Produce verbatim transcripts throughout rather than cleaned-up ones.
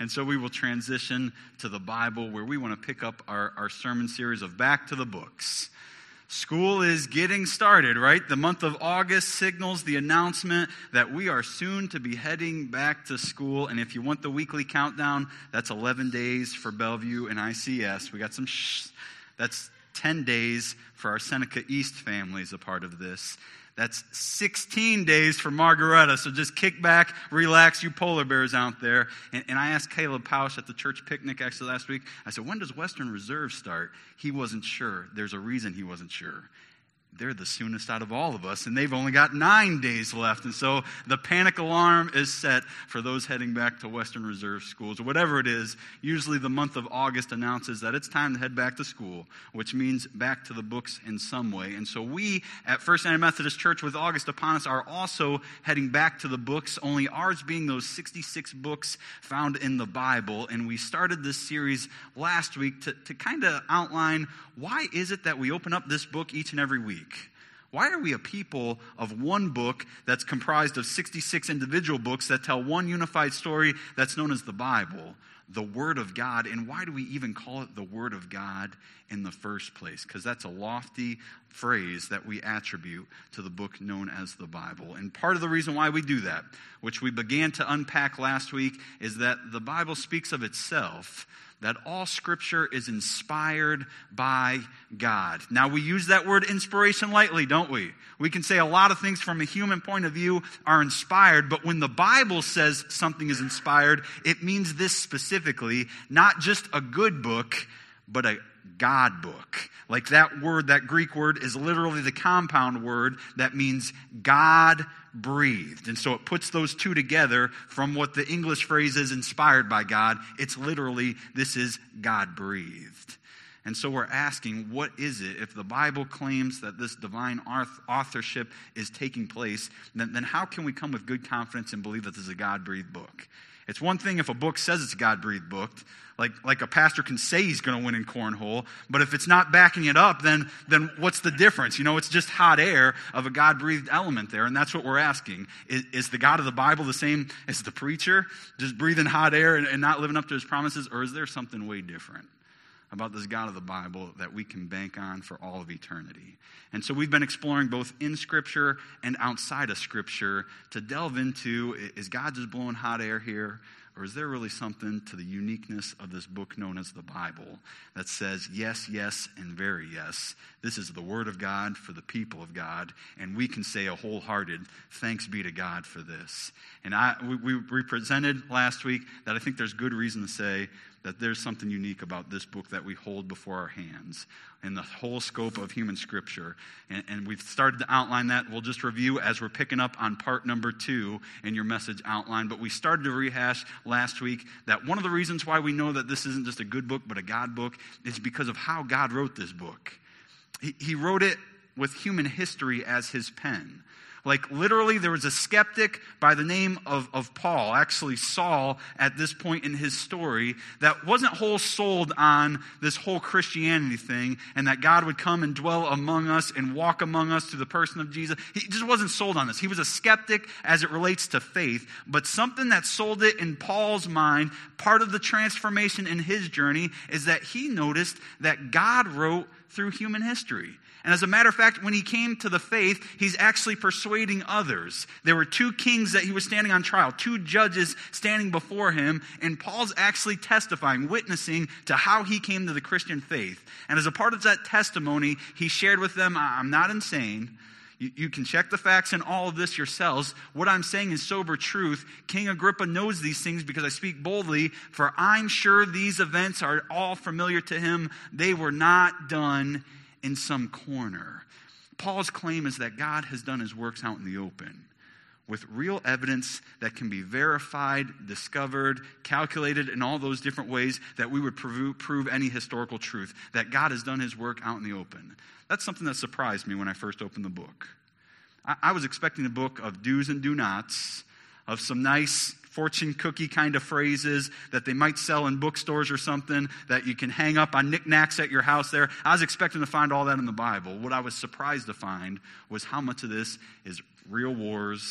And so we will transition to the Bible, where we want to pick up our, our sermon series of Back to the Books. School is getting started, right? The month of August signals the announcement that we are soon to be heading back to school. And if you want the weekly countdown, that's eleven days for Bellevue and I C S. We got some shh. That's ten days for our Seneca East family is a part of this. That's sixteen days for Margaretta, so just kick back, relax, you polar bears out there. And, and I asked Caleb Pausch at the church picnic actually last week, I said, when does Western Reserve start? He wasn't sure. There's a reason he wasn't sure. They're the soonest out of all of us, and they've only got nine days left. And so the panic alarm is set for those heading back to Western Reserve schools, or whatever it is. Usually the month of August announces that it's time to head back to school, which means back to the books in some way. And so we at First United Methodist Church, with August upon us, are also heading back to the books, only ours being those sixty-six books found in the Bible. And we started this series last week to, to kind of outline, why is it that we open up this book each and every week? Why are we a people of one book that's comprised of sixty-six individual books that tell one unified story that's known as the Bible, the Word of God? And why do we even call it the Word of God in the first place? Because that's a lofty phrase that we attribute to the book known as the Bible. And part of the reason why we do that, which we began to unpack last week, is that the Bible speaks of itself, that all Scripture is inspired by God. Now, we use that word inspiration lightly, don't we? We can say a lot of things from a human point of view are inspired, but when the Bible says something is inspired, it means this specifically, not just a good book, but a God book. Like that word, that Greek word, is literally the compound word that means God breathed. And so it puts those two together from what the English phrase is inspired by God. It's literally, this is God breathed. And so we're asking, what is it? If the Bible claims that this divine authorship is taking place, then, then how can we come with good confidence and believe that this is a God-breathed book? It's one thing if a book says it's a God-breathed book, like, like a pastor can say he's going to win in cornhole, but if it's not backing it up, then, then what's the difference? You know, it's just hot air of a God-breathed element there, and that's what we're asking. Is, is the God of the Bible the same as the preacher, just breathing hot air and, and not living up to his promises, or is there something way different about this God of the Bible that we can bank on for all of eternity? And so we've been exploring both in Scripture and outside of Scripture to delve into, is God just blowing hot air here? Or is there really something to the uniqueness of this book known as the Bible that says, yes, yes, and very yes, this is the Word of God for the people of God, and we can say a wholehearted thanks be to God for this. And I we, we presented last week that I think there's good reason to say that there's something unique about this book that we hold before our hands in the whole scope of human Scripture. And, and we've started to outline that. We'll just review as we're picking up on part number two in your message outline. But we started to rehash last week that one of the reasons why we know that this isn't just a good book, but a God book, is because of how God wrote this book. He, he wrote it with human history as his pen. Like literally there was a skeptic by the name of, of Paul, actually Saul at this point in his story, that wasn't whole sold on this whole Christianity thing and that God would come and dwell among us and walk among us through the person of Jesus. He just wasn't sold on this. He was a skeptic as it relates to faith, but something that sold it in Paul's mind, part of the transformation in his journey, is that he noticed that God wrote through human history. And as a matter of fact, when he came to the faith, he's actually persuading others. There were two kings that he was standing on trial, two judges standing before him, and Paul's actually testifying, witnessing to how he came to the Christian faith. And as a part of that testimony, he shared with them, I'm not insane. You, you can check the facts in all of this yourselves. What I'm saying is sober truth. King Agrippa knows these things because I speak boldly, for I'm sure these events are all familiar to him. They were not done in some corner. Paul's claim is that God has done his works out in the open with real evidence that can be verified, discovered, calculated in all those different ways that we would prove, prove any historical truth, that God has done his work out in the open. That's something that surprised me when I first opened the book. I, I was expecting a book of do's and do nots, of some nice fortune cookie kind of phrases that they might sell in bookstores or something that you can hang up on knickknacks at your house there. I was expecting to find all that in the Bible. What I was surprised to find was how much of this is real wars,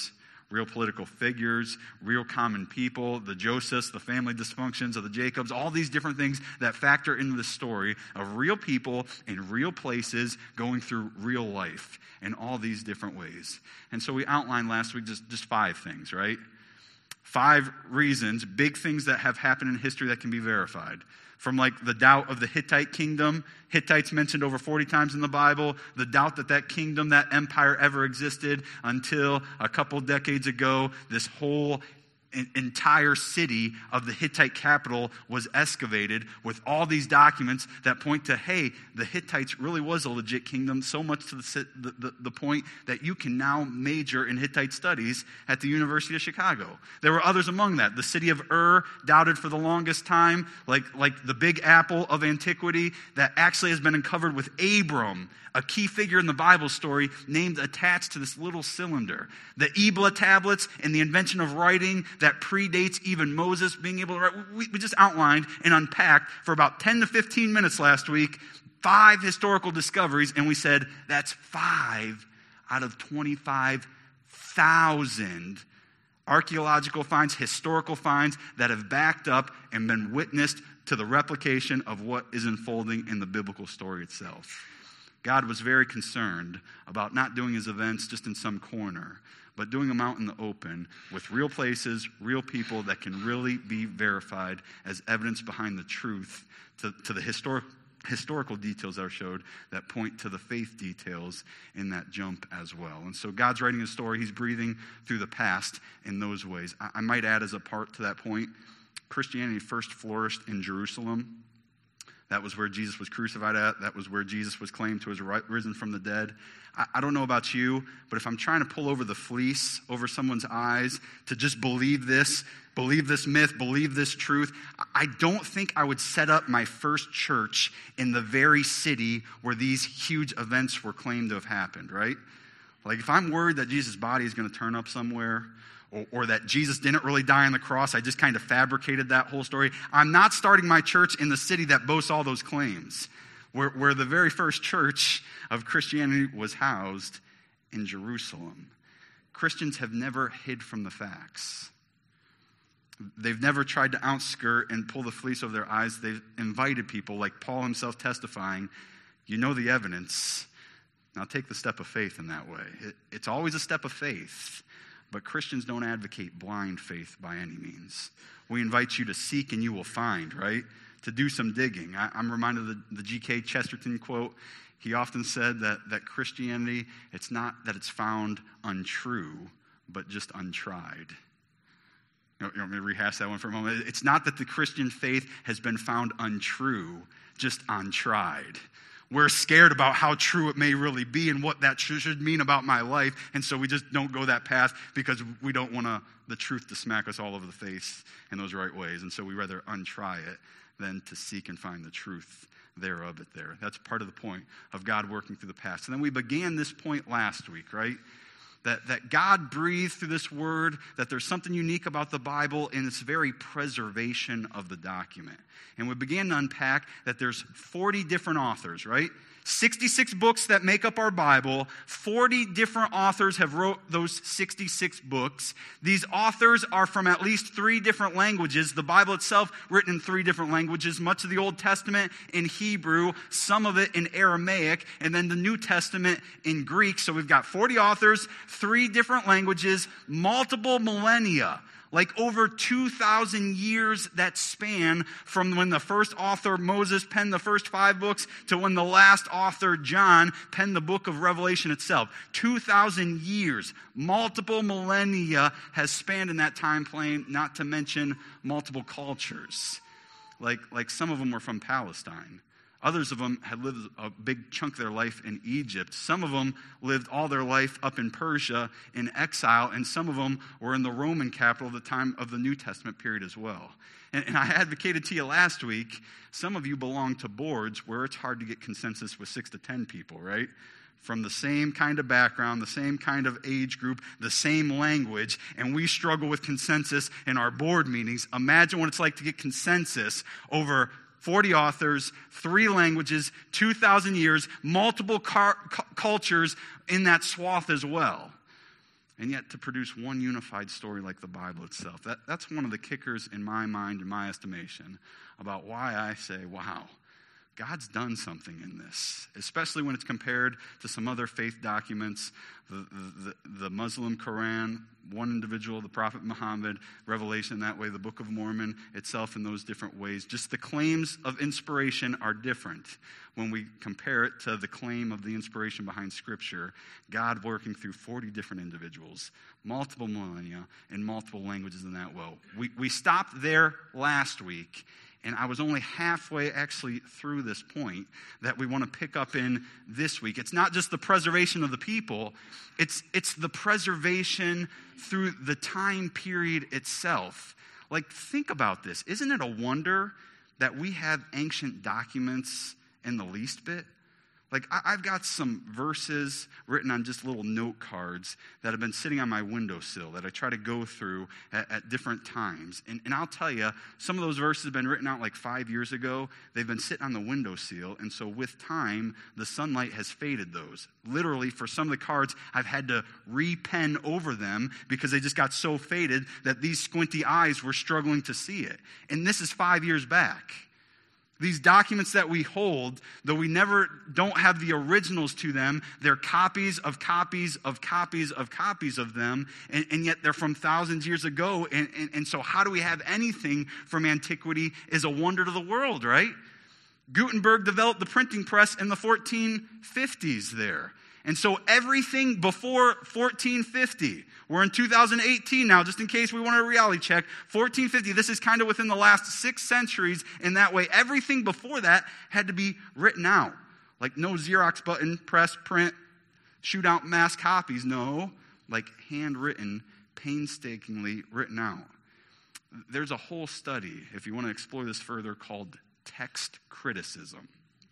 real political figures, real common people, the Josephs, the family dysfunctions of the Jacobs, all these different things that factor into the story of real people in real places going through real life in all these different ways. And so we outlined last week just, just five things, right? Five reasons, big things that have happened in history that can be verified. From like the doubt of the Hittite kingdom, Hittites mentioned over forty times in the Bible, the doubt that that kingdom, that empire ever existed until a couple decades ago, this whole entire city of the Hittite capital was excavated with all these documents that point to, hey, the Hittites really was a legit kingdom, so much to the, the, the point that you can now major in Hittite studies at the University of Chicago. There were others among that. The city of Ur, doubted for the longest time, like, like the Big Apple of antiquity, that actually has been uncovered with Abram, a key figure in the Bible story, named attached to this little cylinder. The Ebla tablets and the invention of writing that predates even Moses being able to write. We, we just outlined and unpacked for about ten to fifteen minutes last week, five historical discoveries, and we said that's five out of twenty-five thousand archaeological finds, historical finds that have backed up and been witnessed to the replication of what is unfolding in the biblical story itself. God was very concerned about not doing his events just in some corner, but doing them out in the open with real places, real people that can really be verified as evidence behind the truth to, to the historic, historical details that are showed that point to the faith details in that jump as well. And so God's writing a story. He's breathing through the past in those ways. I, I might add as a part to that point, Christianity first flourished in Jerusalem. That was where Jesus was crucified at. That was where Jesus was claimed to have risen from the dead. I, I don't know about you, but if I'm trying to pull over the fleece over someone's eyes to just believe this, believe this myth, believe this truth, I don't think I would set up my first church in the very city where these huge events were claimed to have happened, right? Like if I'm worried that Jesus' body is going to turn up somewhere, Or, or that Jesus didn't really die on the cross, I just kind of fabricated that whole story, I'm not starting my church in the city that boasts all those claims, where, where the very first church of Christianity was housed in Jerusalem. Christians have never hid from the facts. They've never tried to outskirt and pull the fleece over their eyes. They've invited people, like Paul himself testifying, you know the evidence, now take the step of faith in that way. It, it's always a step of faith. But Christians don't advocate blind faith by any means. We invite you to seek and you will find, right? To do some digging. I, I'm reminded of the, the G K Chesterton quote. He often said that, that Christianity, it's not that it's found untrue, but just untried. You, know, you want me to rehash that one for a moment? It's not that the Christian faith has been found untrue, just untried. We're scared about how true it may really be and what that should mean about my life. And so we just don't go that path because we don't want to, the truth to smack us all over the face in those right ways. And so we rather untry it than to seek and find the truth thereof it there. That's part of the point of God working through the past. And then we began this point last week, right? That, that God breathed through this word, that there's something unique about the Bible in its very preservation of the document. And we began to unpack that there's forty different authors, right? sixty-six books that make up our Bible. forty different authors have wrote those sixty-six books. These authors are from at least three different languages. The Bible itself written in three different languages. Much of the Old Testament in Hebrew, some of it in Aramaic, and then the New Testament in Greek. So we've got forty authors, three different languages, multiple millennia. Like over two thousand years that span from when the first author, Moses, penned the first five books to when the last author, John, penned the book of Revelation itself. two thousand years, multiple millennia has spanned in that time frame, not to mention multiple cultures. Like, like some of them were from Palestine. Others of them had lived a big chunk of their life in Egypt. Some of them lived all their life up in Persia in exile, and some of them were in the Roman capital at the time of the New Testament period as well. And, and I advocated to you last week, some of you belong to boards where it's hard to get consensus with six to ten people, right? From the same kind of background, the same kind of age group, the same language, and we struggle with consensus in our board meetings. Imagine what it's like to get consensus over forty authors, three languages, two thousand years, multiple car- cu- cultures in that swath as well. and yet to produce one unified story like the Bible itself. That, that's one of the kickers in my mind, in my estimation, about why I say, wow, God's done something in this, especially when it's compared to some other faith documents, the, the, the Muslim Quran, one individual, the Prophet Muhammad, Revelation that way, the Book of Mormon itself in those different ways. Just the claims of inspiration are different when we compare it to the claim of the inspiration behind Scripture, God working through forty different individuals, multiple millennia, in multiple languages in that way. We, we stopped there last week, and I was only halfway actually through this point that we want to pick up in this week. It's not just the preservation of the people, it's it's the preservation through the time period itself. Like, think about this. Isn't it a wonder that we have ancient documents in the least bit? Like, I've got some verses written on just little note cards that have been sitting on my windowsill that I try to go through at, at different times. And, and I'll tell you, some of those verses have been written out like five years ago. They've been sitting on the windowsill. And so with time, the sunlight has faded those. Literally, for some of the cards, I've had to re-pen over them because they just got so faded that these squinty eyes were struggling to see it. And this is five years back. These documents that we hold, though we never don't have the originals to them, they're copies of copies of copies of copies of them, and, and yet they're from thousands of years ago. And, and, and so how do we have anything from antiquity is a wonder to the world, right? Gutenberg developed the printing press in the fourteen fifties there. And so everything before fourteen fifty, we're in two thousand eighteen now, just in case we want a reality check, fourteen fifty, this is kind of within the last six centuries in that way. Everything before that had to be written out. Like no Xerox button, press, print, shoot out mass copies. No, like handwritten, painstakingly written out. There's a whole study, if you want to explore this further, called text criticism.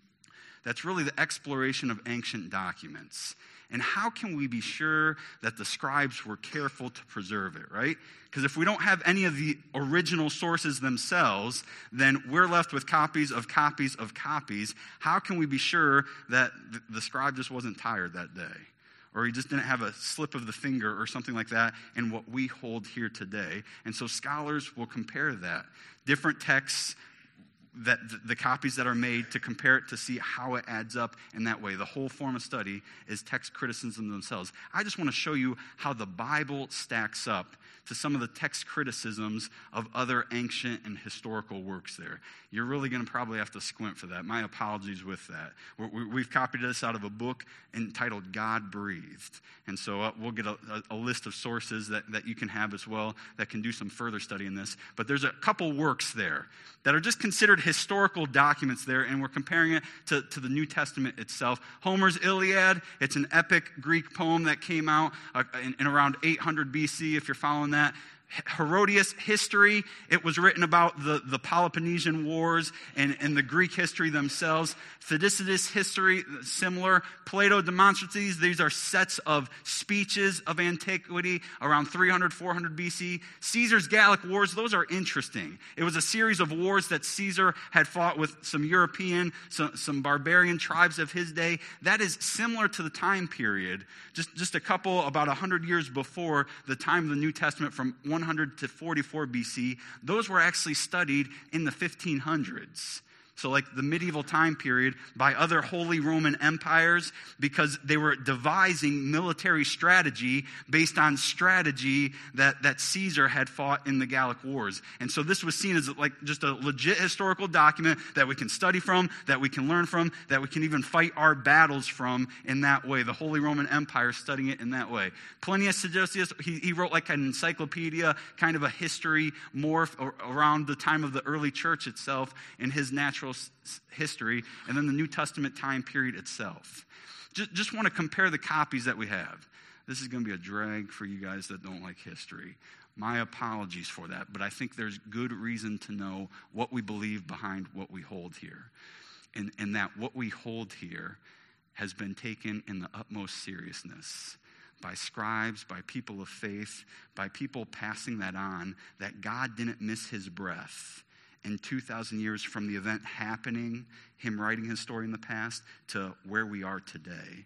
That's really the exploration of ancient documents. And how can we be sure that the scribes were careful to preserve it, right? Because if we don't have any of the original sources themselves, then we're left with copies of copies of copies. How can we be sure that the scribe just wasn't tired that day? Or he just didn't have a slip of the finger or something like that in what we hold here today? And so scholars will compare that. Different texts, that the copies that are made, to compare it to see how it adds up in that way. The whole form of study is text criticism themselves. I just want to show you how the Bible stacks up to some of the text criticisms of other ancient and historical works there. You're really going to probably have to squint for that. My apologies with that. We're, we've copied this out of a book entitled God Breathed. And so uh, we'll get a, a, a list of sources that, that you can have as well that can do some further study in this. But there's a couple works there that are just considered historical documents there, and we're comparing it to, to the New Testament itself. Homer's Iliad, it's an epic Greek poem that came out uh, in, in around eight hundred B C, if you're following that. Herodotus' history, it was written about the, the Peloponnesian Wars and, and the Greek history themselves. Thucydides' history, similar. Plato, Demosthenes, these are sets of speeches of antiquity around three hundred, four hundred B C. Caesar's Gallic Wars, those are interesting. It was a series of wars that Caesar had fought with some European, some, some barbarian tribes of his day. That is similar to the time period, just, just a couple, about one hundred years before the time of the New Testament, from one hundred to forty-four B C. Those were actually studied in the fifteen hundreds. So like the medieval time period, by other Holy Roman empires, because they were devising military strategy based on strategy that, that Caesar had fought in the Gallic Wars. And so this was seen as like just a legit historical document that we can study from, that we can learn from, that we can even fight our battles from in that way. The Holy Roman Empire studying it in that way. Plinius Seditius, he, he wrote like an encyclopedia, kind of a history morph around the time of the early church itself in his natural history, and then the New Testament time period itself. Just, just want to compare the copies that we have. This is going to be a drag for you guys that don't like history. My apologies for that, but I think there's good reason to know what we believe behind what we hold here. And, and that what we hold here has been taken in the utmost seriousness by scribes, by people of faith, by people passing that on, that God didn't miss his breath in two thousand years from the event happening, him writing his story in the past, to where we are today.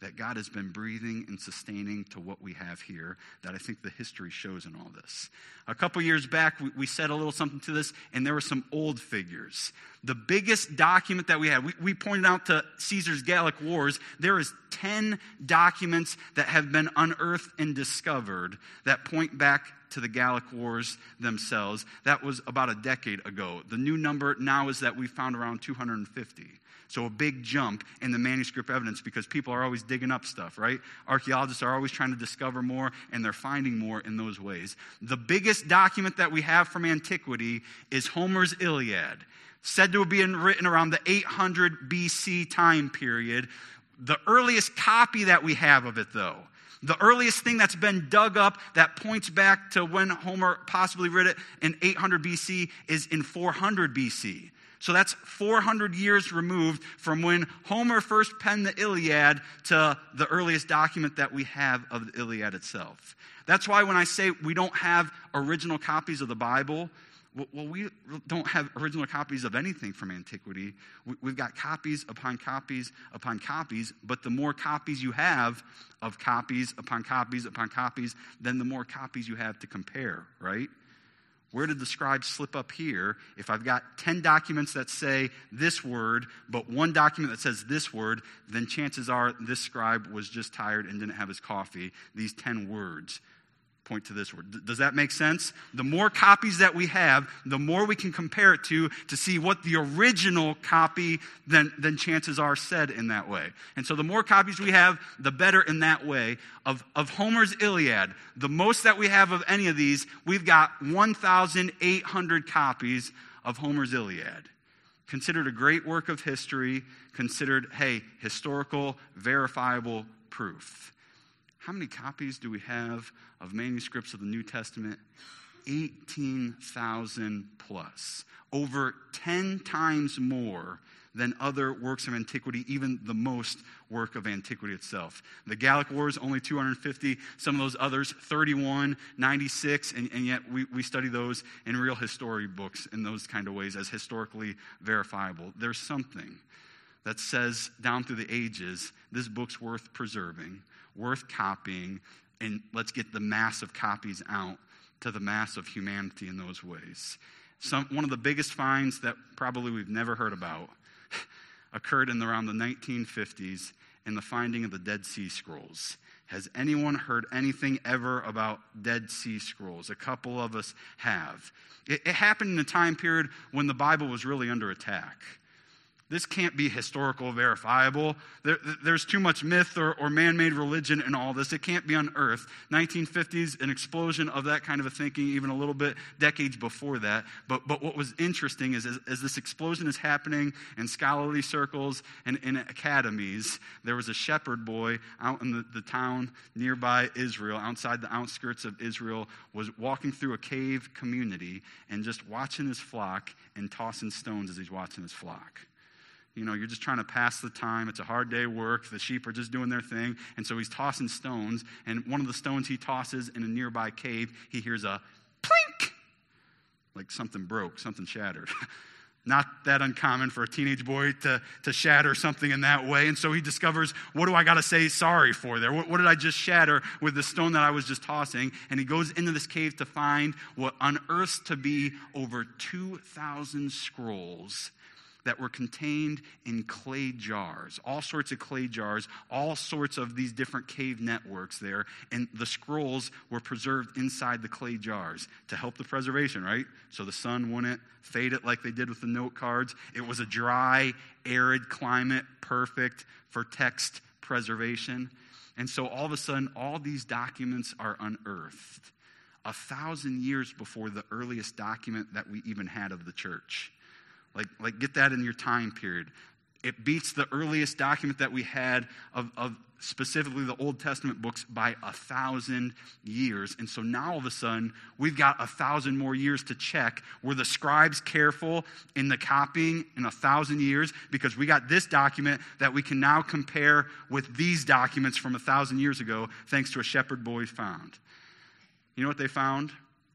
that God has been breathing and sustaining to what we have here that I think the history shows in all this. A couple years back, we, we said a little something to this, and there were some old figures. The biggest document that we had, we, we pointed out to Caesar's Gallic Wars, there is ten documents that have been unearthed and discovered that point back to the Gallic Wars themselves. That was about a decade ago. The new number now is that we found around two hundred fifty. So a big jump in the manuscript evidence because people are always digging up stuff, right? Archaeologists are always trying to discover more, and they're finding more in those ways. The biggest document that we have from antiquity is Homer's Iliad, said to have been written around the eight hundred B C time period. The earliest copy that we have of it, though, the earliest thing that's been dug up that points back to when Homer possibly wrote it in eight hundred B C is in four hundred B C. So that's four hundred years removed from when Homer first penned the Iliad to the earliest document that we have of the Iliad itself. That's why when I say we don't have original copies of the Bible, well, we don't have original copies of anything from antiquity. We've got copies upon copies upon copies, but the more copies you have of copies upon copies upon copies, then the more copies you have to compare, right? Where did the scribes slip up here? If I've got ten documents that say this word, but one document that says this word, then chances are this scribe was just tired and didn't have his coffee. These ten words point to this word. Does that make sense? The more copies that we have, the more we can compare it to to see what the original copy then, then chances are said in that way. And so the more copies we have, the better in that way. Of, of Homer's Iliad, the most that we have of any of these, we've got one thousand eight hundred copies of Homer's Iliad. Considered a great work of history, considered, hey, historical, verifiable proof. How many copies do we have of manuscripts of the New Testament? eighteen thousand plus. Over ten times more than other works of antiquity, even the most work of antiquity itself. The Gallic Wars, only two hundred fifty. Some of those others, thirty-one, ninety-six, and, and yet we, we study those in real history books in those kind of ways as historically verifiable. There's something that says down through the ages, this book's worth preserving, worth copying, and let's get the mass of copies out to the mass of humanity in those ways. Some, one of the biggest finds that probably we've never heard about occurred in around the nineteen fifties in the finding of the Dead Sea Scrolls. Has anyone heard anything ever about Dead Sea Scrolls? A couple of us have. It, it happened in a time period when the Bible was really under attack. This can't be historical, verifiable. There, there's too much myth or, or man-made religion in all this. It can't be unearthed. nineteen fifties, an explosion of that kind of a thinking, even a little bit decades before that. But but what was interesting is as, as this explosion is happening in scholarly circles and in academies, there was a shepherd boy out in the, the town nearby Israel, outside the outskirts of Israel, was walking through a cave community and just watching his flock and tossing stones as he's watching his flock. You know, you're just trying to pass the time. It's a hard day of work. The sheep are just doing their thing. And so he's tossing stones. And one of the stones he tosses in a nearby cave, he hears a plink. Like something broke, something shattered. Not that uncommon for a teenage boy to, to shatter something in that way. And so he discovers, what do I got to say sorry for there? What, what did I just shatter with the stone that I was just tossing? And he goes into this cave to find what unearths to be over two thousand scrolls that were contained in clay jars, all sorts of clay jars, all sorts of these different cave networks there. And the scrolls were preserved inside the clay jars to help the preservation, right? So the sun wouldn't fade it like they did with the note cards. It was a dry, arid climate, perfect for text preservation. And so all of a sudden, all these documents are unearthed a thousand years before the earliest document that we even had of the church. Like, like get that in your time period. It beats the earliest document that we had of, of specifically the Old Testament books by a thousand years. And so now all of a sudden, we've got a thousand more years to check. Were the scribes careful in the copying in a thousand years? Because we got this document that we can now compare with these documents from a thousand years ago, thanks to a shepherd boy found. You know what they found?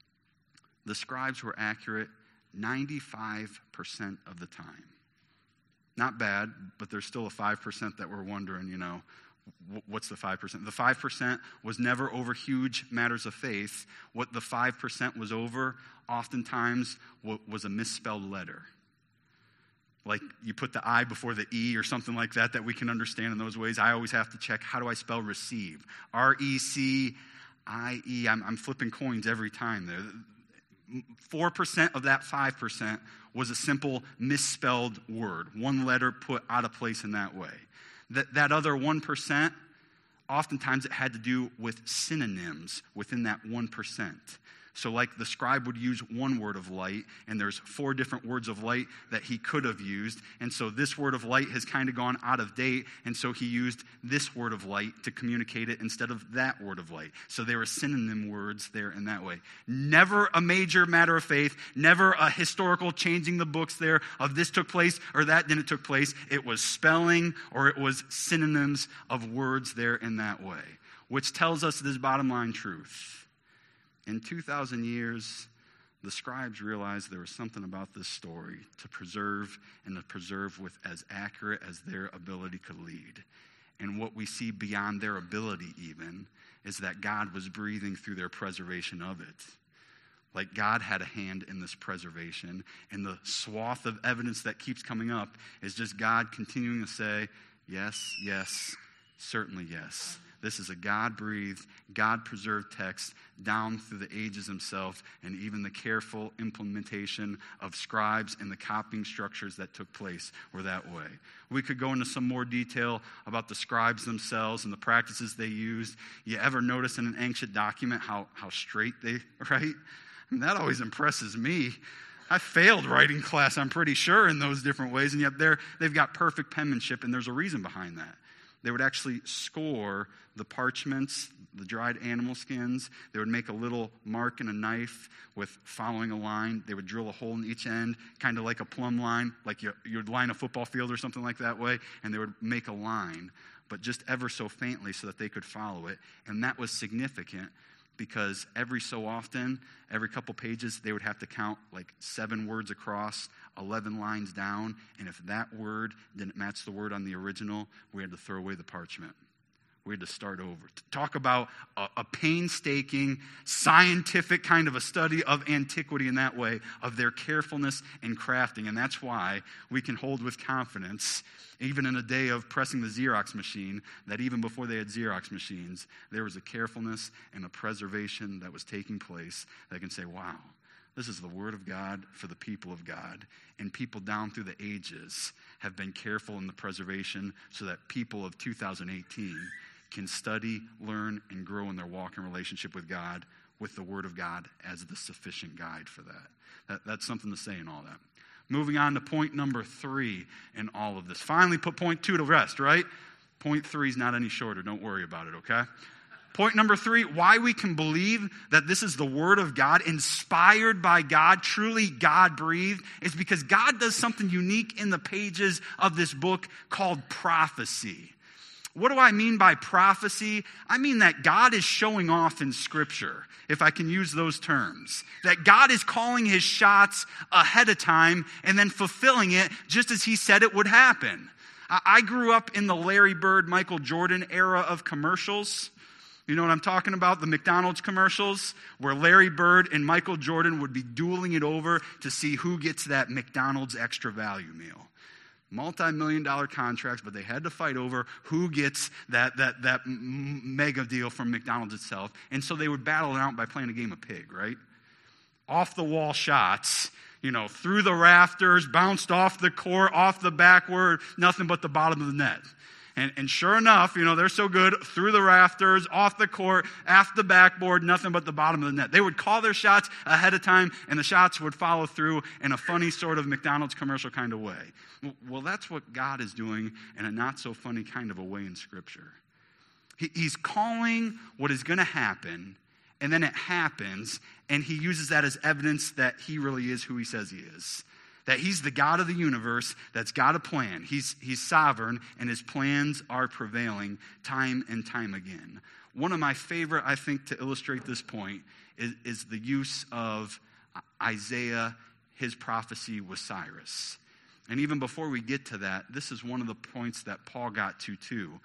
The scribes were accurate ninety-five percent of the time. Not bad, but there's still a five percent that we're wondering, you know, What's the five percent? The five percent was never over huge matters of faith. What the five percent was over, oftentimes, was a misspelled letter. Like you put the I before the E or something like that that we can understand in those ways. I always have to check, how do I spell receive? R E C I E. I'm, I'm flipping coins every time there. four percent of that five percent was a simple misspelled word. One letter put out of place in that way. That, that other one percent, oftentimes it had to do with synonyms within that one percent. So like the scribe would use one word of light, and there's four different words of light that he could have used. And so this word of light has kind of gone out of date, and so he used this word of light to communicate it instead of that word of light. So there were synonym words there in that way. Never a major matter of faith, never a historical changing the books there of this took place or that didn't took place. It was spelling or it was synonyms of words there in that way, which tells us this bottom line truth. In two thousand years, the scribes realized there was something about this story to preserve and to preserve with as accurate as their ability could lead. And what we see beyond their ability even is that God was breathing through their preservation of it. Like God had a hand in this preservation, and the swath of evidence that keeps coming up is just God continuing to say, yes, yes, certainly yes. This is a God-breathed, God-preserved text down through the ages himself, and even the careful implementation of scribes and the copying structures that took place were that way. We could go into some more detail about the scribes themselves and the practices they used. You ever notice in an ancient document how, how straight they write? I mean, that always impresses me. I failed writing class, I'm pretty sure, in those different ways, and yet they're, they've got perfect penmanship, and there's a reason behind that. They would actually score the parchments, the dried animal skins. They would make a little mark in a knife with following a line. They would drill a hole in each end, kind of like a plumb line, like you, you'd line a football field or something like that way, and they would make a line, but just ever so faintly so that they could follow it. And that was significant because every so often, every couple pages, they would have to count like seven words across, eleven lines down, and if that word didn't match the word on the original, we had to throw away the parchment. We had to start over. To talk about a, a painstaking, scientific kind of a study of antiquity in that way, of their carefulness and crafting. And that's why we can hold with confidence, even in a day of pressing the Xerox machine, that even before they had Xerox machines, there was a carefulness and a preservation that was taking place that can say, wow, this is the word of God for the people of God. And people down through the ages have been careful in the preservation so that people of two thousand eighteen can study, learn, and grow in their walk and relationship with God, with the Word of God as the sufficient guide for that. that. That's something to say in all that. Moving on to point number three in all of this. Finally put point two to rest, right? Point three is not any shorter. Don't worry about it, okay? Point number three, why we can believe that this is the Word of God, inspired by God, truly God-breathed, is because God does something unique in the pages of this book called prophecy. What do I mean by prophecy? I mean that God is showing off in Scripture, if I can use those terms. That God is calling his shots ahead of time and then fulfilling it just as he said it would happen. I grew up in the Larry Bird, Michael Jordan era of commercials. You know what I'm talking about? The McDonald's commercials, where Larry Bird and Michael Jordan would be dueling it over to see who gets that McDonald's extra value meal. Multi-million dollar contracts, but they had to fight over who gets that that that mega deal from McDonald's itself. And so they would battle it out by playing a game of pig, right? Off the wall shots, you know, through the rafters, bounced off the court, off the backward, nothing but the bottom of the net. And, and sure enough, you know, they're so good, through the rafters, off the court, off the backboard, nothing but the bottom of the net. They would call their shots ahead of time, and the shots would follow through in a funny sort of McDonald's commercial kind of way. Well, that's what God is doing in a not-so-funny kind of a way in Scripture. He, he's calling what is going to happen, and then it happens, and he uses that as evidence that he really is who he says he is. That he's the God of the universe that's got a plan. He's, he's sovereign, and his plans are prevailing time and time again. One of my favorite, I think, to illustrate this point is, is the use of Isaiah, his prophecy with Cyrus. And even before we get to that, this is one of the points that Paul got to too.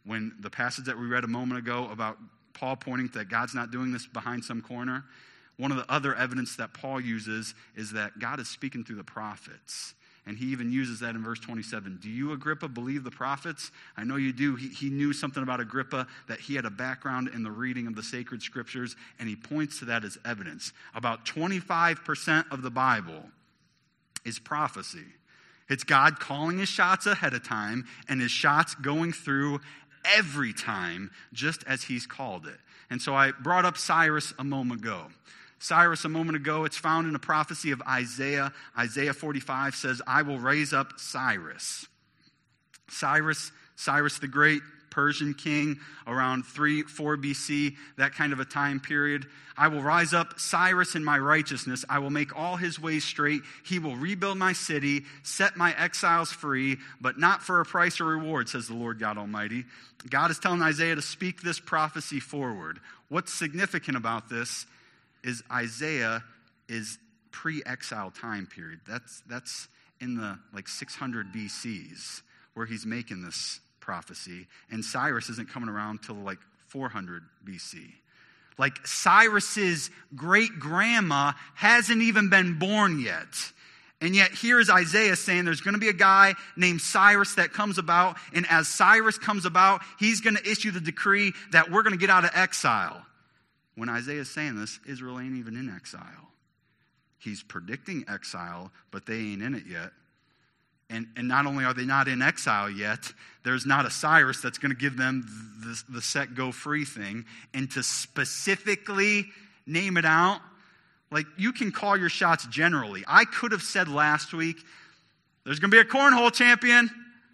when the passage that we read a moment ago about Paul pointing that God's not doing this behind some corner, one of the other evidence that Paul uses is that God is speaking through the prophets. And he even uses that in verse twenty-seven. Do you, Agrippa, believe the prophets? I know you do. He, he knew something about Agrippa, that he had a background in the reading of the sacred scriptures, and he points to that as evidence. About twenty-five percent of the Bible is prophecy. It's God calling his shots ahead of time, and his shots going through every time, just as he's called it. And so I brought up Cyrus a moment ago. Cyrus a moment ago, it's found in a prophecy of Isaiah. Isaiah forty-five says, I will raise up Cyrus. Cyrus, Cyrus the Great, Persian king, around three, four B C, that kind of a time period. I will rise up Cyrus in my righteousness. I will make all his ways straight. He will rebuild my city, set my exiles free, but not for a price or reward, says the Lord God Almighty. God is telling Isaiah to speak this prophecy forward. What's significant about this is Isaiah is pre-exile time period. That's that's in the like six hundred B Cs where he's making this prophecy. And Cyrus isn't coming around till like four hundred B C. Like Cyrus's great-grandma hasn't even been born yet. And yet here is Isaiah saying there's going to be a guy named Cyrus that comes about. And as Cyrus comes about, he's going to issue the decree that we're going to get out of exile. When Isaiah is saying this, Israel ain't even in exile. He's predicting exile, but they ain't in it yet. And, and not only are they not in exile yet, there's not a Cyrus that's going to give them the, the set go free thing. And to specifically name it out, like you can call your shots generally. I could have said last week, there's going to be a cornhole champion.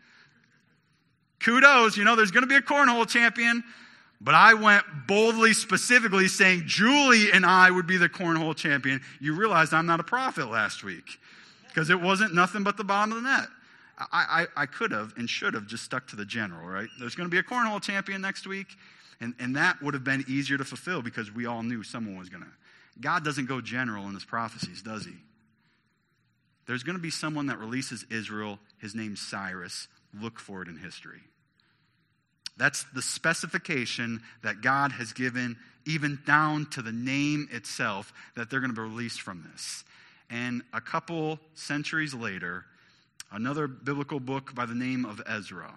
Kudos, you know, there's going to be a cornhole champion. But I went boldly, specifically saying Julie and I would be the cornhole champion. You realized I'm not a prophet last week because it wasn't nothing but the bottom of the net. I, I, I could have and should have just stuck to the general, right? There's going to be a cornhole champion next week, and, and that would have been easier to fulfill because we all knew someone was going to. God doesn't go general in his prophecies, does he? There's going to be someone that releases Israel. His name's Cyrus. Look for it in history. That's the specification that God has given, even down to the name itself, that they're going to be released from this. And a couple centuries later, another biblical book by the name of Ezra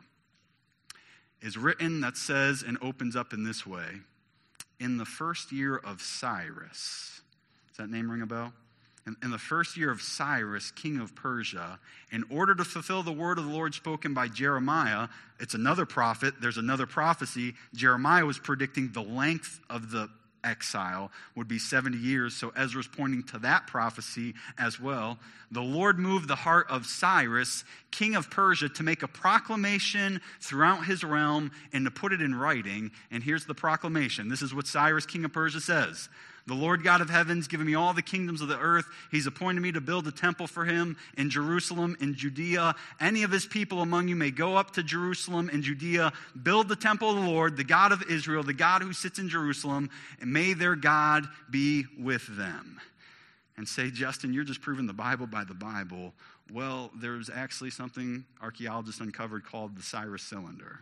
is written that says and opens up in this way. In the first year of Cyrus, does that name ring a bell? In, in the first year of Cyrus, king of Persia, in order to fulfill the word of the Lord spoken by Jeremiah, it's another prophet, there's another prophecy. Jeremiah was predicting the length of the exile would be seventy years, so Ezra's pointing to that prophecy as well. The Lord moved the heart of Cyrus, king of Persia, to make a proclamation throughout his realm and to put it in writing. And here's the proclamation. This is what Cyrus, king of Persia, says. The Lord God of heaven's given me all the kingdoms of the earth. He's appointed me to build a temple for him in Jerusalem, in Judea. Any of his people among you may go up to Jerusalem and Judea, build the temple of the Lord, the God of Israel, the God who sits in Jerusalem, and may their God be with them. And say, Justin, you're just proving the Bible by the Bible. Well, there's actually something archaeologists uncovered called the Cyrus cylinder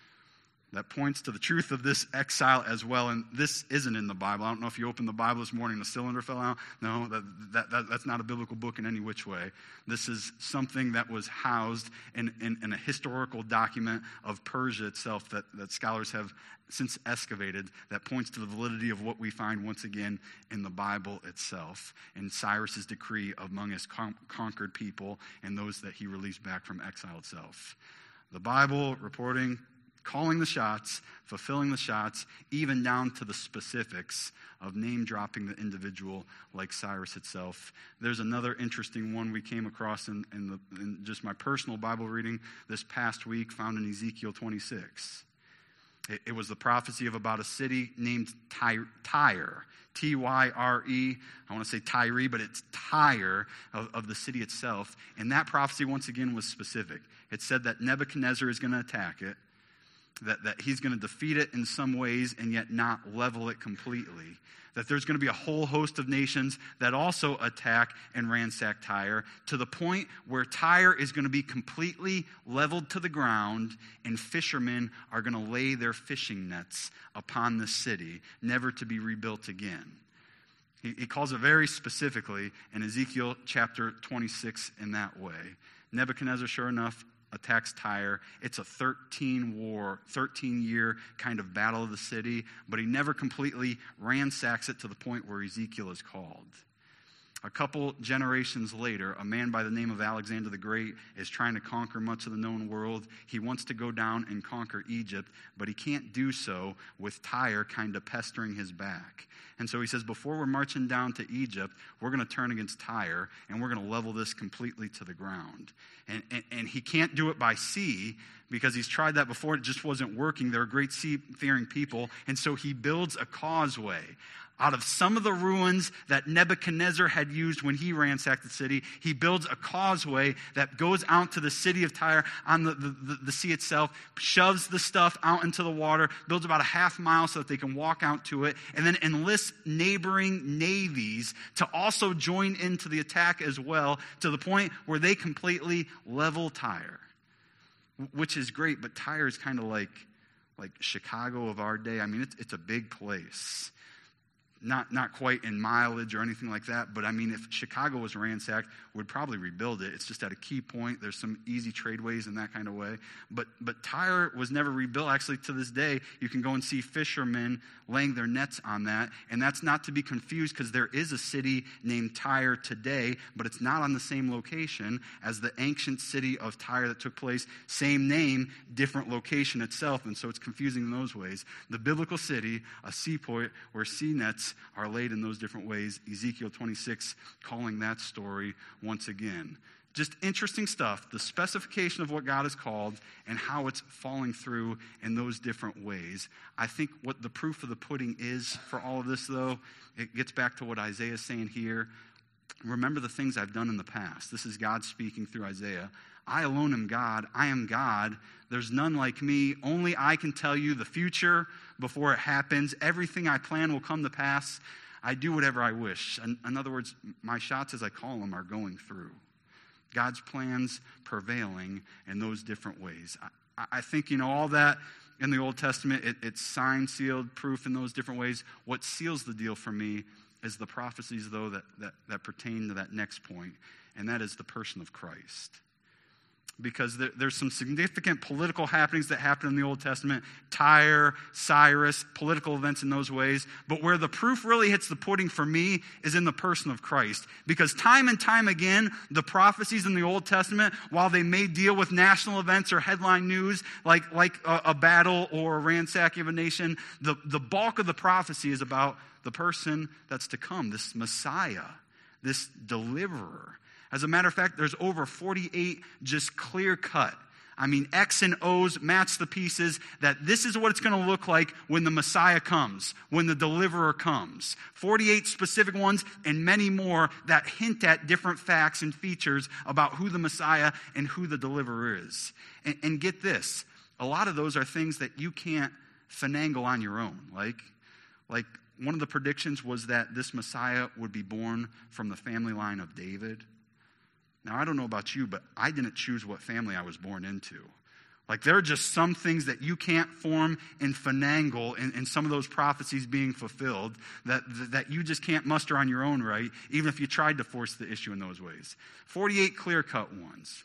that points to the truth of this exile as well. And this isn't in the Bible. I don't know if you opened the Bible this morning and the cylinder fell out. No, that, that, that, that's not a biblical book in any which way. This is something that was housed in, in, in a historical document of Persia itself that, that scholars have since excavated that points to the validity of what we find once again in the Bible itself. And Cyrus's decree among his con- conquered people and those that he released back from exile itself. The Bible reporting, calling the shots, fulfilling the shots, even down to the specifics of name-dropping the individual like Cyrus itself. There's another interesting one we came across in, in, the, in just my personal Bible reading this past week, found in Ezekiel twenty-six. It, it was the prophecy of about a city named Tyre, Tyre, T Y R E. I want to say Tyre, but it's Tyre of, of the city itself. And that prophecy, once again, was specific. It said that Nebuchadnezzar is going to attack it. that, that he's going to defeat it in some ways and yet not level it completely. That there's going to be a whole host of nations that also attack and ransack Tyre, to the point where Tyre is going to be completely leveled to the ground, and fishermen are going to lay their fishing nets upon the city, never to be rebuilt again. He, he calls it very specifically in Ezekiel chapter twenty-six in that way. Nebuchadnezzar, sure enough, attacks Tyre. It's a thirteen war, thirteen year kind of battle of the city, but he never completely ransacks it to the point where Ezekiel is called. A couple generations later, a man by the name of Alexander the Great is trying to conquer much of the known world. He wants to go down and conquer Egypt, but he can't do so with Tyre kind of pestering his back. And so he says, before we're marching down to Egypt, we're going to turn against Tyre, and we're going to level this completely to the ground. And, and, and he can't do it by sea, because he's tried that before. It just wasn't working. They're great sea-faring people. And so he builds a causeway out of some of the ruins that Nebuchadnezzar had used when he ransacked the city. He builds a causeway that goes out to the city of Tyre on the, the, the sea itself, shoves the stuff out into the water, builds about a half mile so that they can walk out to it, and then enlists neighboring navies to also join into the attack as well, to the point where they completely level Tyre, which is great. But Tyre is kind of like, like Chicago of our day. I mean, it's, it's a big place. Not not quite in mileage or anything like that, but I mean, if Chicago was ransacked, we'd probably rebuild it. It's just at a key point. There's some easy tradeways in that kind of way. But but Tyre was never rebuilt. Actually, to this day, you can go and see fishermen laying their nets on that. And that's not to be confused, because there is a city named Tyre today, but it's not on the same location as the ancient city of Tyre that took place. Same name, different location itself. And so it's confusing in those ways. The biblical city, a seaport where sea nets are laid in those different ways. Ezekiel twenty-six calling that story once again. Just interesting stuff, the specification of what God has called and how it's falling through in those different ways. I think what the proof of the pudding is for all of this, though, it gets back to what Isaiah is saying here. Remember the things I've done in the past. This is God speaking through Isaiah. I alone am God. I am God. There's none like me. Only I can tell you the future before it happens. Everything I plan will come to pass. I do whatever I wish. In, in other words, my shots, as I call them, are going through. God's plans prevailing in those different ways. I, I think, you know, all that in the Old Testament, it, it's signed, sealed, proof in those different ways. What seals the deal for me is the prophecies, though, that, that, that pertain to that next point, and that is the person of Christ. Because there, there's some significant political happenings that happen in the Old Testament. Tyre, Cyrus, political events in those ways. But where the proof really hits the pudding for me is in the person of Christ. Because time and time again, the prophecies in the Old Testament, while they may deal with national events or headline news, like, like a, a battle or a ransacking of a nation, the, the bulk of the prophecy is about the person that's to come, this Messiah, this deliverer. As a matter of fact, there's over forty-eight just clear cut. I mean, X and O's match the pieces that this is what it's going to look like when the Messiah comes, when the deliverer comes. forty-eight specific ones and many more that hint at different facts and features about who the Messiah and who the deliverer is. And, and get this, a lot of those are things that you can't finagle on your own. Like, like one of the predictions was that this Messiah would be born from the family line of David. Now, I don't know about you, but I didn't choose what family I was born into. Like, there are just some things that you can't form and finagle in, in some of those prophecies being fulfilled that, that you just can't muster on your own right, even if you tried to force the issue in those ways. forty-eight clear-cut ones.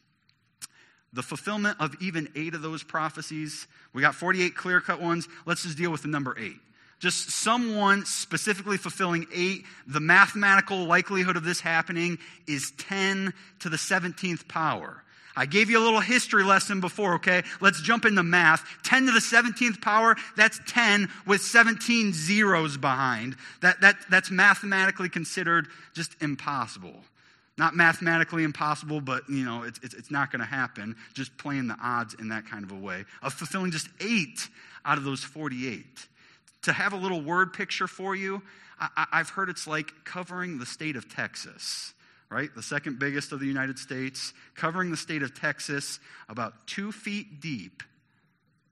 The fulfillment of even eight of those prophecies, we got forty-eight clear-cut ones. Let's just deal with the number eight. Just someone specifically fulfilling eight. The mathematical likelihood of this happening is ten to the seventeenth power. I gave you a little history lesson before, okay? Let's jump into math. ten to the seventeenth power, that's ten with seventeen zeros behind. That, that, that's mathematically considered just impossible. Not mathematically impossible, but, you know, it's, it's, it's not going to happen. Just playing the odds in that kind of a way. Of fulfilling just eight out of those forty-eight. To have a little word picture for you, I, I've heard it's like covering the state of Texas, right? The second biggest of the United States, covering the state of Texas about two feet deep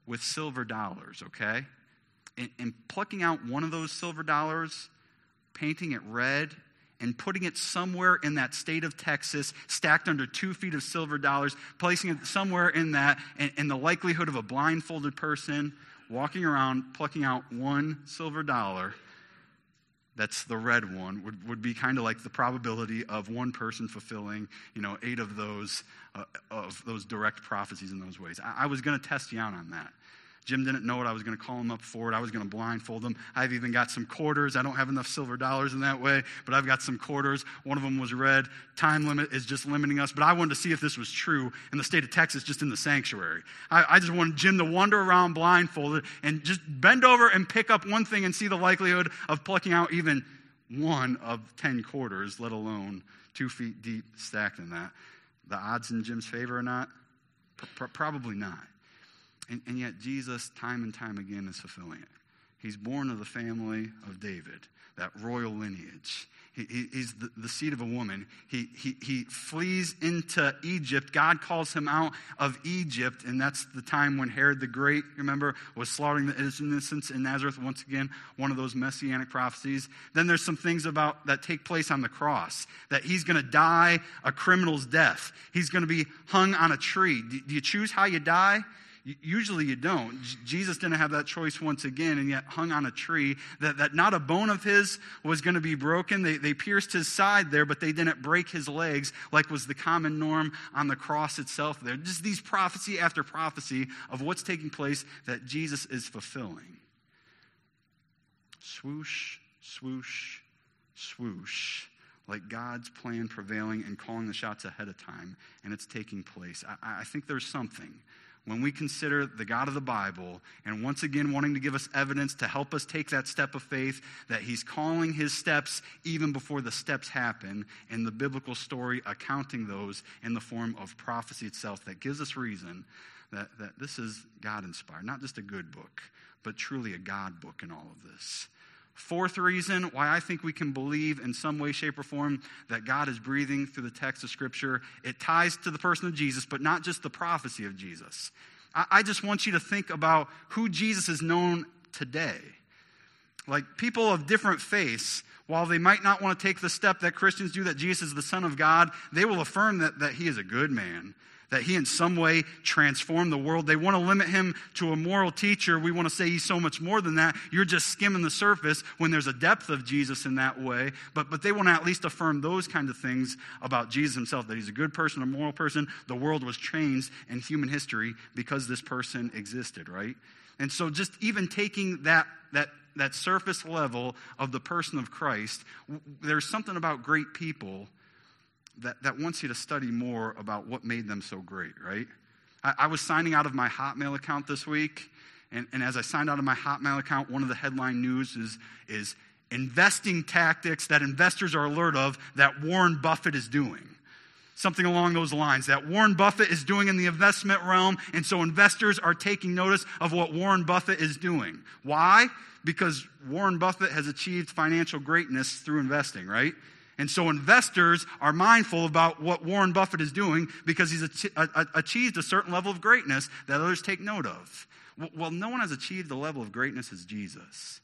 with silver dollars, okay? And, and plucking out one of those silver dollars, painting it red, and putting it somewhere in that state of Texas, stacked under two feet of silver dollars, placing it somewhere in that, and, and the likelihood of a blindfolded person walking around, plucking out one silver dollar, that's the red one, would, would be kind of like the probability of one person fulfilling, you know, eight of those uh, of those direct prophecies in those ways. I, I was going to test you out on that. Jim didn't know it. I was going to call him up for it. I was going to blindfold him. I've even got some quarters. I don't have enough silver dollars in that way, but I've got some quarters. One of them was red. Time limit is just limiting us. But I wanted to see if this was true in the state of Texas, just in the sanctuary. I, I just wanted Jim to wander around blindfolded and just bend over and pick up one thing and see the likelihood of plucking out even one of ten quarters, let alone two feet deep stacked in that. The odds in Jim's favor or not? P- probably not. And, and yet Jesus, time and time again, is fulfilling it. He's born of the family of David, that royal lineage. He, he, he's the, the seed of a woman. He, he, he flees into Egypt. God calls him out of Egypt, and that's the time when Herod the Great, remember, was slaughtering the innocents in Nazareth. Once again, one of those messianic prophecies. Then there's some things about that take place on the cross, that he's going to die a criminal's death. He's going to be hung on a tree. Do, do you choose how you die? Usually you don't. Jesus didn't have that choice once again, and yet hung on a tree, that, that not a bone of his was going to be broken. They, they pierced his side there, but they didn't break his legs like was the common norm on the cross itself there. Just these prophecy after prophecy of what's taking place that Jesus is fulfilling. Swoosh, swoosh, swoosh. Like God's plan prevailing and calling the shots ahead of time, and it's taking place. I, I think there's something when we consider the God of the Bible, and once again wanting to give us evidence to help us take that step of faith, that he's calling his steps even before the steps happen, and the biblical story accounting those in the form of prophecy itself, that gives us reason that, that this is God-inspired, not just a good book, but truly a God book in all of this. Fourth reason why I think we can believe in some way, shape, or form that God is breathing through the text of Scripture, it ties to the person of Jesus, but not just the prophecy of Jesus. I, I just want you to think about who Jesus is known today. Like people of different faiths, while they might not want to take the step that Christians do, that Jesus is the Son of God, they will affirm that, that he is a good man, that he in some way transformed the world. They want to limit him to a moral teacher. We want to say he's so much more than that. You're just skimming the surface when there's a depth of Jesus in that way. But, but they want to at least affirm those kind of things about Jesus himself, that he's a good person, a moral person. The world was changed in human history because this person existed, right? And so just even taking that that that surface level of the person of Christ, there's something about great people that, that wants you to study more about what made them so great, right? I, I was signing out of my Hotmail account this week, and, and as I signed out of my Hotmail account, one of the headline news is, is investing tactics that investors are alert of that Warren Buffett is doing. Something along those lines, that Warren Buffett is doing in the investment realm, and so investors are taking notice of what Warren Buffett is doing. Why? Because Warren Buffett has achieved financial greatness through investing, right? And so investors are mindful about what Warren Buffett is doing because he's achieved a certain level of greatness that others take note of. Well, no one has achieved the level of greatness as Jesus.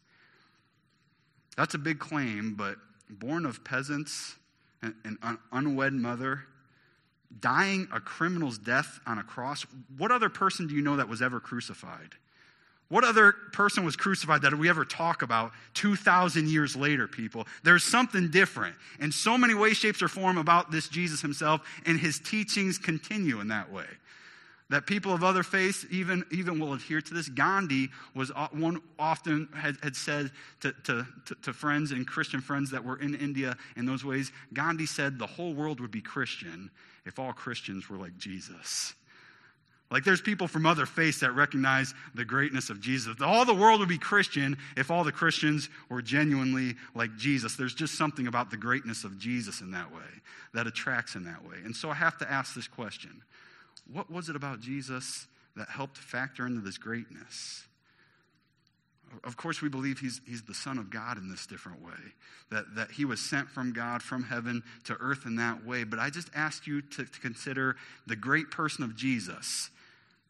That's a big claim, but born of peasants, an unwed mother, dying a criminal's death on a cross. What other person do you know that was ever crucified? What other person was crucified that we ever talk about two thousand years later, people? There's something different in so many ways, shapes, or form about this Jesus himself, and his teachings continue in that way. That people of other faiths even, even will adhere to this. Gandhi was one often had, had said to, to, to, to friends and Christian friends that were in India in those ways, Gandhi said the whole world would be Christian if all Christians were like Jesus. Like there's people from other faiths that recognize the greatness of Jesus. All the world would be Christian if all the Christians were genuinely like Jesus. There's just something about the greatness of Jesus in that way that attracts in that way. And so I have to ask this question. What was it about Jesus that helped factor into this greatness? Of course, we believe he's, he's the Son of God in this different way, that, that he was sent from God, from heaven to earth in that way. But I just asked you to, to consider the great person of Jesus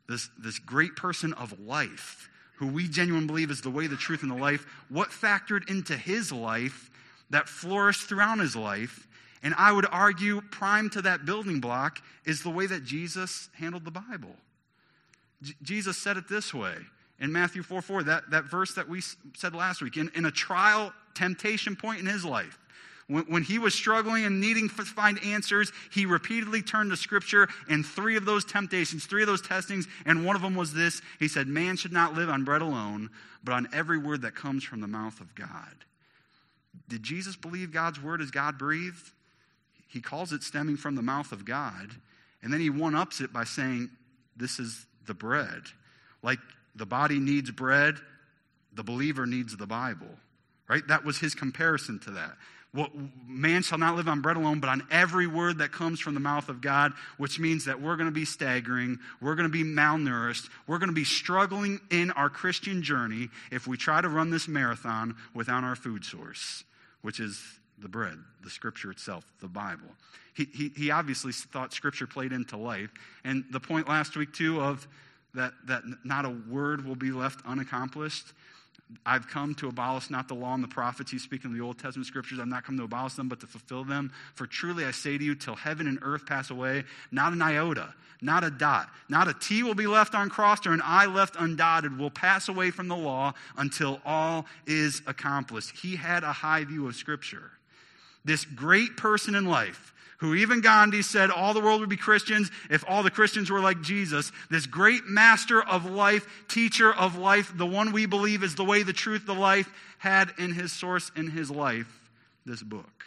this, this great person of life, who we genuinely believe is the way, the truth, and the life, what factored into his life that flourished throughout his life? And I would argue prime to that building block is the way that Jesus handled the Bible. J- Jesus said it this way in Matthew four four, that, that verse that we said last week, in, in a trial, temptation point in his life. When, when he was struggling and needing to find answers, he repeatedly turned to Scripture, and three of those temptations, three of those testings, and one of them was this. He said, man should not live on bread alone, but on every word that comes from the mouth of God. Did Jesus believe God's word is God-breathed? He calls it stemming from the mouth of God, and then he one-ups it by saying, this is the bread. Like the body needs bread, the believer needs the Bible, right? That was his comparison to that. Well, man shall not live on bread alone, but on every word that comes from the mouth of God, which means that we're going to be staggering, we're going to be malnourished, we're going to be struggling in our Christian journey if we try to run this marathon without our food source, which is the bread, the Scripture itself, the Bible. He, he, he obviously thought Scripture played into life. And the point last week, too, of that, that not a word will be left unaccomplished. I've come to abolish not the law and the prophets. He's speaking of the Old Testament Scriptures. I've not come to abolish them, but to fulfill them. For truly I say to you, till heaven and earth pass away, not an iota, not a dot, not a T will be left uncrossed or an I left undotted will pass away from the law until all is accomplished. He had a high view of Scripture. This great person in life, who even Gandhi said all the world would be Christians if all the Christians were like Jesus. This great master of life, teacher of life, the one we believe is the way, the truth, the life, had in his source, in his life, this book.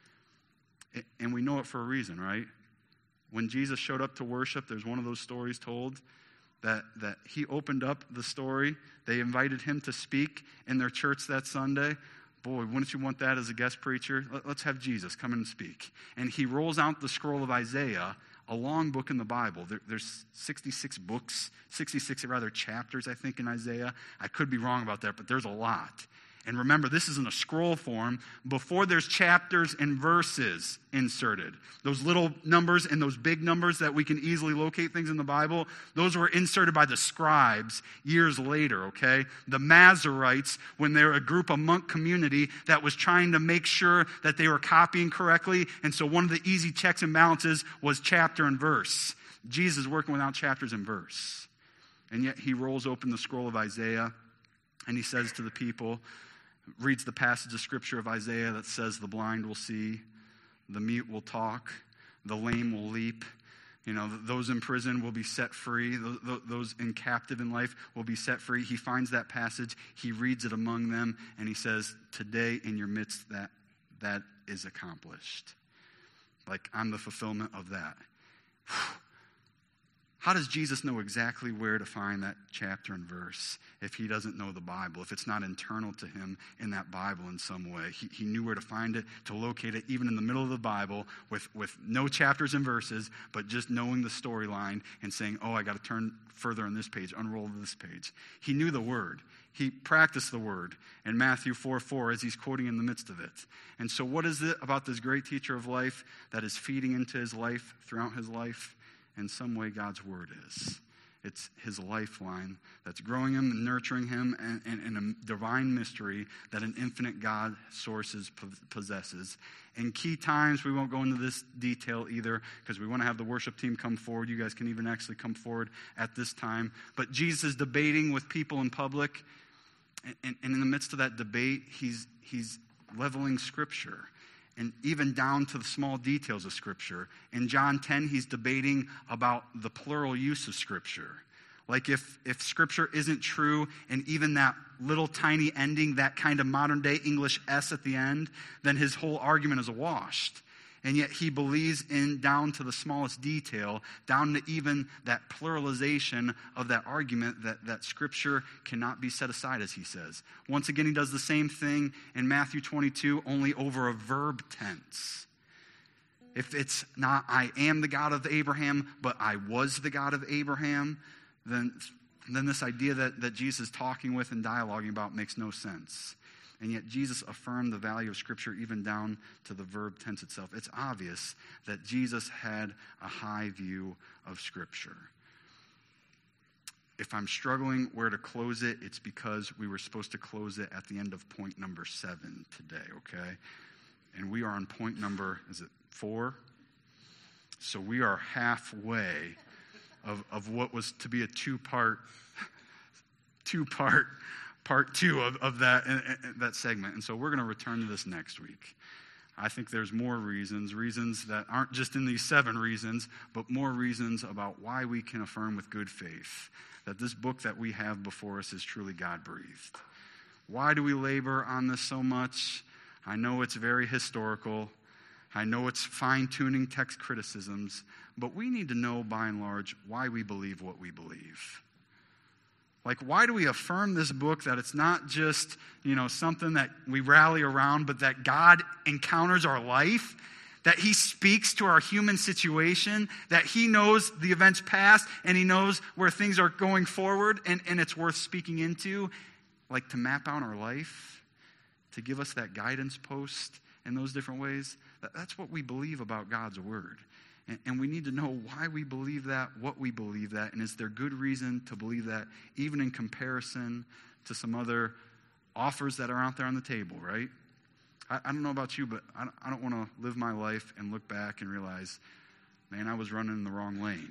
And we know it for a reason, right? When Jesus showed up to worship, there's one of those stories told that, that he opened up the story. They invited him to speak in their church that Sunday. Boy, wouldn't you want that as a guest preacher? Let's have Jesus come in and speak. And he rolls out the scroll of Isaiah, a long book in the Bible. There, there's sixty-six books, sixty-six rather chapters, I think, in Isaiah. I could be wrong about that, but there's a lot. And remember, this is in a scroll form before there's chapters and verses inserted. Those little numbers and those big numbers that we can easily locate things in the Bible, those were inserted by the scribes years later, okay? The Masoretes, when they were a group, a monk community that was trying to make sure that they were copying correctly. And so one of the easy checks and balances was chapter and verse. Jesus is working without chapters and verse. And yet he rolls open the scroll of Isaiah and he says to the people, reads the passage of Scripture of Isaiah that says the blind will see, the mute will talk, the lame will leap. You know, those in prison will be set free. Those in captive in life will be set free. He finds that passage. He reads it among them, and he says, today in your midst that that is accomplished. Like, I'm the fulfillment of that. How does Jesus know exactly where to find that chapter and verse if he doesn't know the Bible, if it's not internal to him in that Bible in some way? He, he knew where to find it, to locate it, even in the middle of the Bible with, with no chapters and verses, but just knowing the storyline and saying, oh, I got to turn further on this page, unroll this page. He knew the word. He practiced the word in Matthew four four as he's quoting in the midst of it. And so what is it about this great teacher of life that is feeding into his life throughout his life? In some way, God's word is. It's his lifeline that's growing him and nurturing him and, and, and a divine mystery that an infinite God sources possesses. In key times, we won't go into this detail either because we want to have the worship team come forward. You guys can even actually come forward at this time. But Jesus is debating with people in public. And, and in the midst of that debate, he's he's leveling Scripture. And even down to the small details of Scripture. In John ten, he's debating about the plural use of Scripture. Like if, if Scripture isn't true, and even that little tiny ending, that kind of modern day English S at the end, then his whole argument is washed. And yet he believes in down to the smallest detail, down to even that pluralization of that argument that, that Scripture cannot be set aside, as he says. Once again, he does the same thing in Matthew twenty-two, only over a verb tense. If it's not, I am the God of Abraham, but I was the God of Abraham, then, then this idea that, that Jesus is talking with and dialoguing about makes no sense. And yet Jesus affirmed the value of Scripture even down to the verb tense itself. It's obvious that Jesus had a high view of Scripture. if I'm struggling where to close it, it's because we were supposed to close it at the end of point number seven today, okay? And we are on point number, is it four? So we are halfway of, of what was to be a two-part, two-part, part two of, of that, that segment. And so we're going to return to this next week. I think there's more reasons, reasons that aren't just in these seven reasons, but more reasons about why we can affirm with good faith that this book that we have before us is truly God-breathed. Why do we labor on this so much? I know it's very historical. I know it's fine-tuning text criticisms, but we need to know, by and large, why we believe what we believe. Like, why do we affirm this book that it's not just, you know, something that we rally around, but that God encounters our life, that he speaks to our human situation, that he knows the events past, and he knows where things are going forward, and, and it's worth speaking into, like to map out our life, to give us that guidance post in those different ways. That's what we believe about God's word. And, and we need to know why we believe that, what we believe that, and is there good reason to believe that, even in comparison to some other offers that are out there on the table, right? I, I don't know about you, but I, I don't want to live my life and look back and realize, man, I was running in the wrong lane.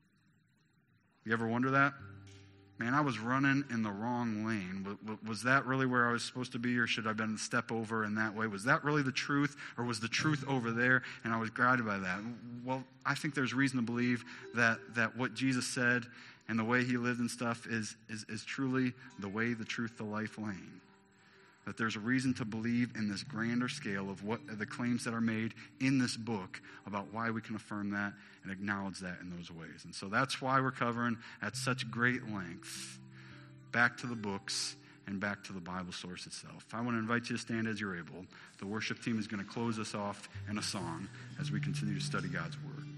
You ever wonder that? Man, I was running in the wrong lane. Was, was that really where I was supposed to be, or should I have been a step over in that way? Was that really the truth, or was the truth over there, and I was guided by that? Well, I think there's reason to believe that, that what Jesus said and the way he lived and stuff is, is, is truly the way, the truth, the life lane. That there's a reason to believe in this grander scale of what the claims that are made in this book about why we can affirm that and acknowledge that in those ways. And so that's why we're covering at such great length back to the books and back to the Bible source itself. I want to invite you to stand as you're able. The worship team is going to close us off in a song as we continue to study God's word.